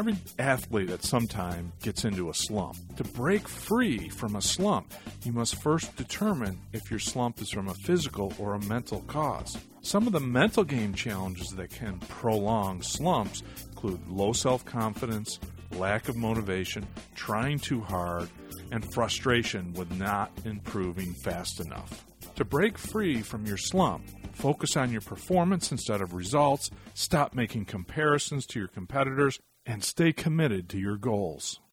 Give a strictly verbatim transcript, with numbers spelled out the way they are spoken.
Every athlete at some time gets into a slump. To break free from a slump, you must first determine if your slump is from a physical or a mental cause. Some of the mental game challenges that can prolong slumps include low self-confidence, lack of motivation, trying too hard, and frustration with not improving fast enough. To break free from your slump, focus on your performance instead of results, stop making comparisons to your competitors, and stay committed to your goals.